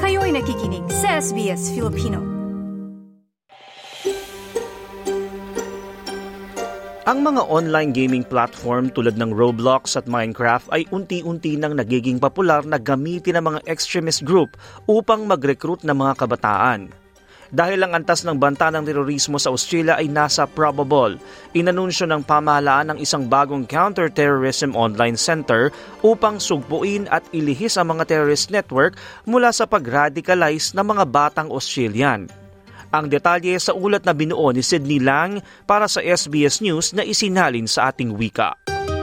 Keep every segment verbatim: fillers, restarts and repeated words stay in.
Kayo'y nakikinig sa S B S Filipino. Ang mga online gaming platform tulad ng Roblox at Minecraft ay unti-unti nang nagiging popular na gamitin ng mga extremist group upang mag-recruit ng mga kabataan. Dahil ang antas ng banta ng terorismo sa Australia ay nasa probable, inanunsyo ng pamahalaan ng isang bagong counter-terrorism online center upang sugpuin at ilihis ang mga terrorist network mula sa pag-radicalize ng mga batang Australian. Ang detalye sa ulat na binuo ni Sydney Lang para sa S B S News na isinalin sa ating wika.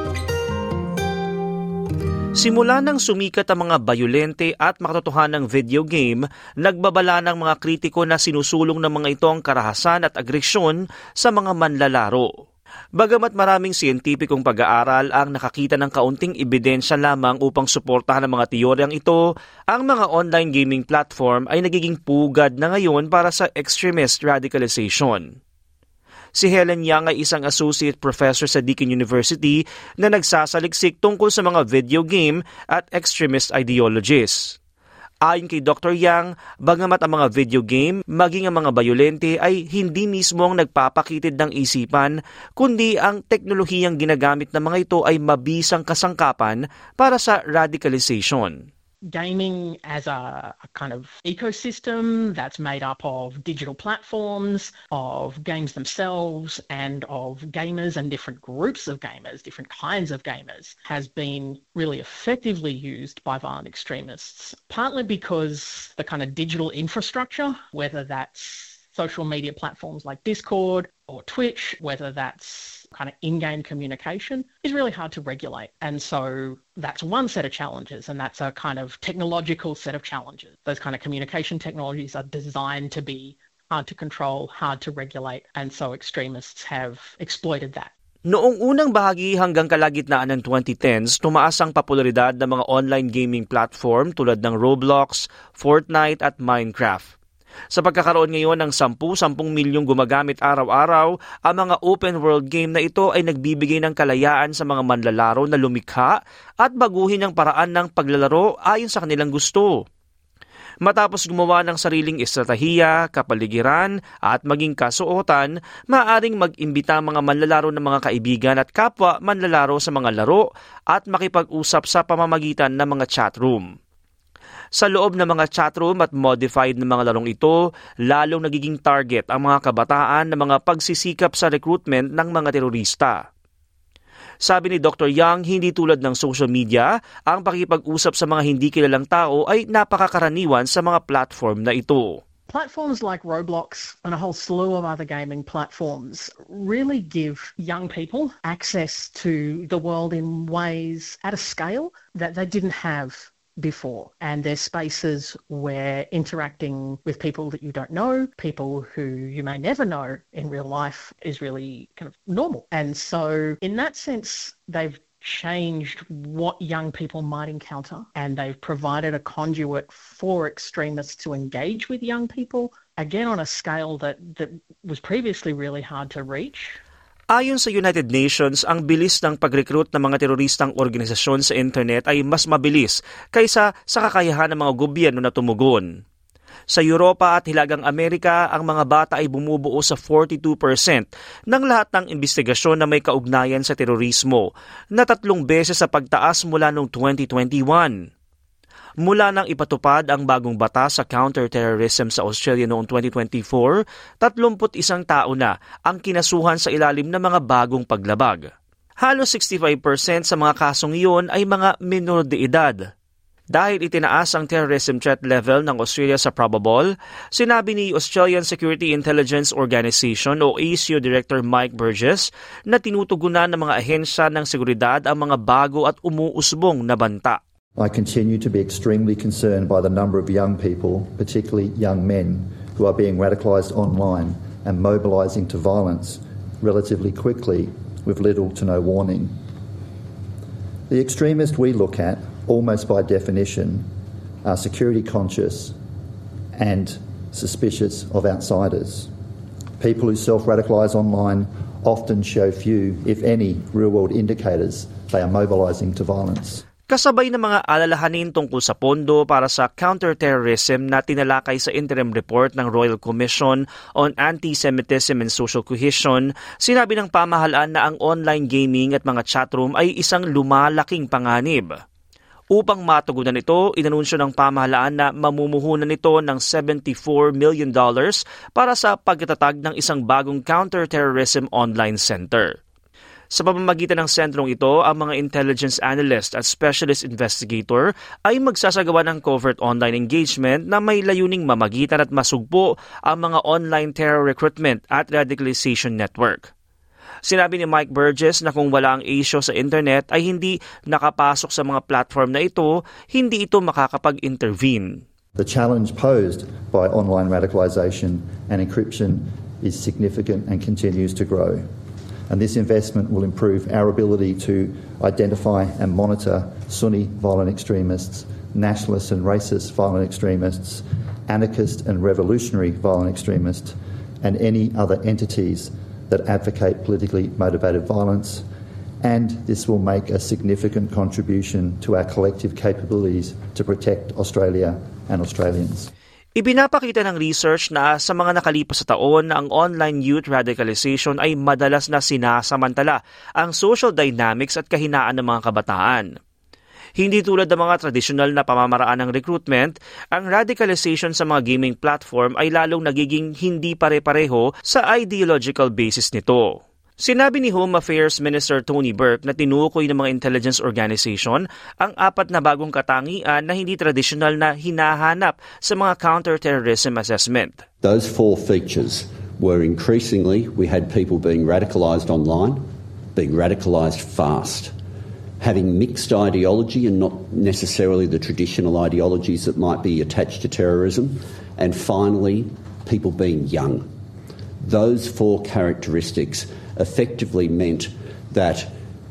Simula nang sumikat ang mga bayolente at makatotohanang video game, nagbabala ng mga kritiko na sinusulong ng mga ito ang karahasan at agresyon sa mga manlalaro. Bagamat maraming siyentipikong pag-aaral ang nakakita ng kaunting ebidensya lamang upang suportahan ang mga teoryang ito, ang mga online gaming platform ay nagiging pugad na ngayon para sa extremist radicalization. Si Helen Yang ay isang associate professor sa Deakin University na nagsasaliksik tungkol sa mga video game at extremist ideologies. Ayon kay Doctor Yang, bagamat ang mga video game, maging ang mga bayolente ay hindi mismo ang nagpapakitid ng isipan, kundi ang teknolohiyang ginagamit ng mga ito ay mabisang kasangkapan para sa radicalization. Gaming as a, a kind of ecosystem that's made up of digital platforms, of games themselves, and of gamers and different groups of gamers, different kinds of gamers, has been really effectively used by violent extremists, partly because the kind of digital infrastructure, whether that's social media platforms like Discord or Twitch, whether that's kind of in-game communication, is really hard to regulate. And so that's one set of challenges, and that's a kind of technological set of challenges. Those kind of communication technologies are designed to be hard to control, hard to regulate, and so extremists have exploited that. Noong unang bahagi hanggang kalagitnaan ng twenty tens, tumaas ang popularidad ng mga online gaming platform tulad ng Roblox, Fortnite at Minecraft. Sa pagkakaroon ngayon ng ten to ten milyong gumagamit araw-araw, ang mga open-world game na ito ay nagbibigay ng kalayaan sa mga manlalaro na lumikha at baguhin ang paraan ng paglalaro ayon sa kanilang gusto. Matapos gumawa ng sariling estratehiya, kapaligiran at maging kasuotan, maaaring mag-imbita ang mga manlalaro ng mga kaibigan at kapwa manlalaro sa mga laro at makipag-usap sa pamamagitan ng mga chatroom. Sa loob ng mga chatroom at modified ng mga larong ito, lalong nagiging target ang mga kabataan ng mga pagsisikap sa recruitment ng mga terorista. Sabi ni Doctor Yang, hindi tulad ng social media, ang pakipag-usap sa mga hindi kilalang tao ay napakakaraniwan sa mga platform na ito. Platforms like Roblox and a whole slew of other gaming platforms really give young people access to the world in ways at a scale that they didn't have before, and there's spaces where interacting with people that you don't know, people who you may never know in real life, is really kind of normal. And so in that sense, they've changed what young people might encounter, and they've provided a conduit for extremists to engage with young people, again on a scale that, that was previously really hard to reach. Ayon sa United Nations, ang bilis ng pag-recruit ng mga teroristang organisasyon sa internet ay mas mabilis kaysa sa kakayahan ng mga gobyerno na tumugon. Sa Europa at Hilagang Amerika, ang mga bata ay bumubuo sa forty-two percent ng lahat ng investigasyon na may kaugnayan sa terorismo, na tatlong beses sa pagtaas mula noong twenty twenty-one. Mula nang ipatupad ang bagong batas sa counter-terrorism sa Australia noong twenty twenty-four, thirty-one tao na ang kinasuhan sa ilalim ng mga bagong paglabag. Halos sixty-five percent sa mga kasong iyon ay mga minor de edad. Dahil itinaas ang terrorism threat level ng Australia sa probable, sinabi ni Australian Security Intelligence Organisation o A C O Director Mike Burgess na tinutugunan ng mga ahensya ng seguridad ang mga bago at umuusbong na banta. I continue to be extremely concerned by the number of young people, particularly young men, who are being radicalised online and mobilising to violence relatively quickly with little to no warning. The extremists we look at, almost by definition, are security conscious and suspicious of outsiders. People who self-radicalise online often show few, if any, real-world indicators they are mobilising to violence. Kasabay ng mga alalahanin tungkol sa pondo para sa counterterrorism na tinalakay sa interim report ng Royal Commission on Anti-Semitism and Social Cohesion, sinabi ng pamahalaan na ang online gaming at mga chatroom ay isang lumalaking panganib. Upang matugunan ito, inanunsyo ng pamahalaan na mamumuhunan nito ng seventy-four million dollars para sa pagtatatag ng isang bagong counterterrorism online center. Sa pamamagitan ng sentrong ito, ang mga intelligence analyst at specialist investigator ay magsasagawa ng covert online engagement na may layuning mamagitan at masugpo ang mga online terror recruitment at radicalization network. Sinabi ni Mike Burgess na kung wala ang A S I O sa internet ay hindi nakapasok sa mga platform na ito, hindi ito makakapag-intervene. The challenge posed by online radicalisation and encryption is significant and continues to grow. And this investment will improve our ability to identify and monitor Sunni violent extremists, nationalist and racist violent extremists, anarchist and revolutionary violent extremists, and any other entities that advocate politically motivated violence. And this will make a significant contribution to our collective capabilities to protect Australia and Australians. Ibinapakita ng research na sa mga nakalipas sa taon na ang online youth radicalization ay madalas na sinasamantala ang social dynamics at kahinaan ng mga kabataan. Hindi tulad ng mga tradisyonal na pamamaraan ng recruitment, ang radicalization sa mga gaming platform ay lalong nagiging hindi pare-pareho sa ideological basis nito. Sinabi ni Home Affairs Minister Tony Burke na tinukoy ng mga intelligence organization ang apat na bagong katangian na hindi tradisyonal na hinahanap sa mga counter-terrorism assessment. Those four features were increasingly, we had people being radicalised online, being radicalised fast, having mixed ideology and not necessarily the traditional ideologies that might be attached to terrorism, and finally, people being young. Those four characteristics effectively meant that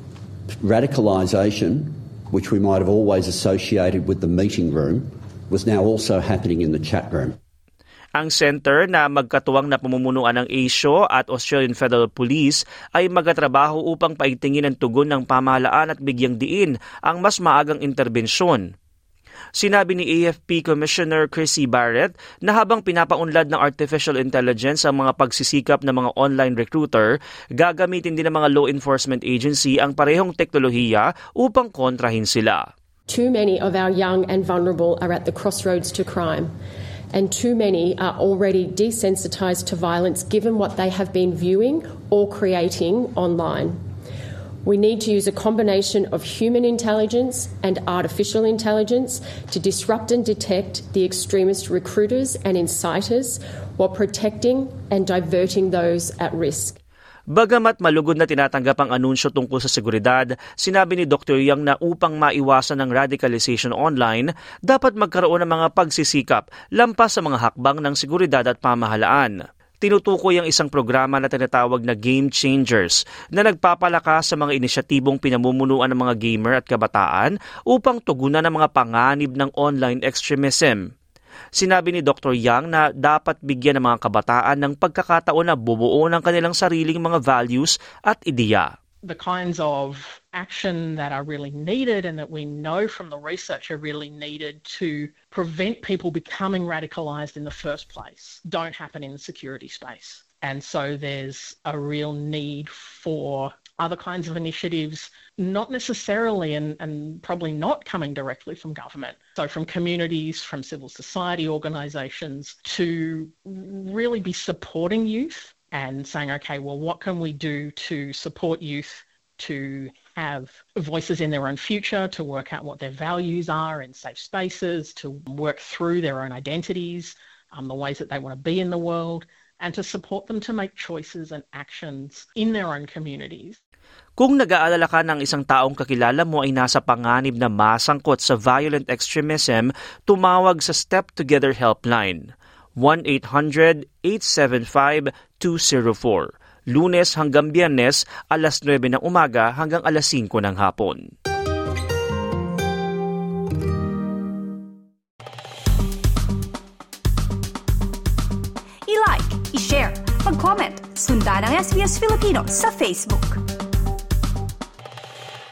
radicalisation, which we might have always associated with the meeting room, was now also happening in the chat room. Ang center na magkatuwang na pamumunuan ng A S I O at Australian Federal Police ay magtatrabaho upang paigtingin ang tugon ng pamahalaan at bigyang diin ang mas maagang interbensyon. Sinabi ni A F P Commissioner Chrissy Barrett na habang pinapaunlad ng artificial intelligence ang mga pagsisikap ng mga online recruiter, gagamitin din ng mga law enforcement agency ang parehong teknolohiya upang kontrahin sila. Too many of our young and vulnerable are at the crossroads to crime, and too many are already desensitized to violence given what they have been viewing or creating online. We need to use a combination of human intelligence and artificial intelligence to disrupt and detect the extremist recruiters and inciters while protecting and diverting those at risk. Bagamat malugod na tinatanggap ang anunsyo tungkol sa seguridad, sinabi ni Doctor Yang na upang maiwasan ang radicalization online, dapat magkaroon ng mga pagsisikap lampas sa mga hakbang ng seguridad at pamahalaan. Tinutukoy ang isang programa na tinatawag na Game Changers na nagpapalakas sa mga inisyatibong pinamumunuan ng mga gamer at kabataan upang tugunan ang mga panganib ng online extremism. Sinabi ni Doctor Yang na dapat bigyan ng mga kabataan ng pagkakataon na bumuo ng kanilang sariling mga values at ideya. The kinds of action that are really needed and that we know from the research are really needed to prevent people becoming radicalised in the first place don't happen in the security space. And so there's a real need for other kinds of initiatives, not necessarily and, and probably not coming directly from government. So from communities, from civil society organisations to really be supporting youth and saying, okay, well, what can we do to support youth to have voices in their own future, to work out what their values are in safe spaces, to work through their own identities, um, the ways that they want to be in the world, and to support them to make choices and actions in their own communities. Kung nag-aalala ka ng isang taong kakilala mo ay nasa panganib na masangkot sa violent extremism, tumawag sa Step Together Helpline, one eight hundred eight seven five two zero four. Lunes hanggang Biyernes, alas nuwebe ng umaga hanggang alas singko ng hapon. I-like, i-share, mag-comment, sundan ang S B S Filipino sa Facebook.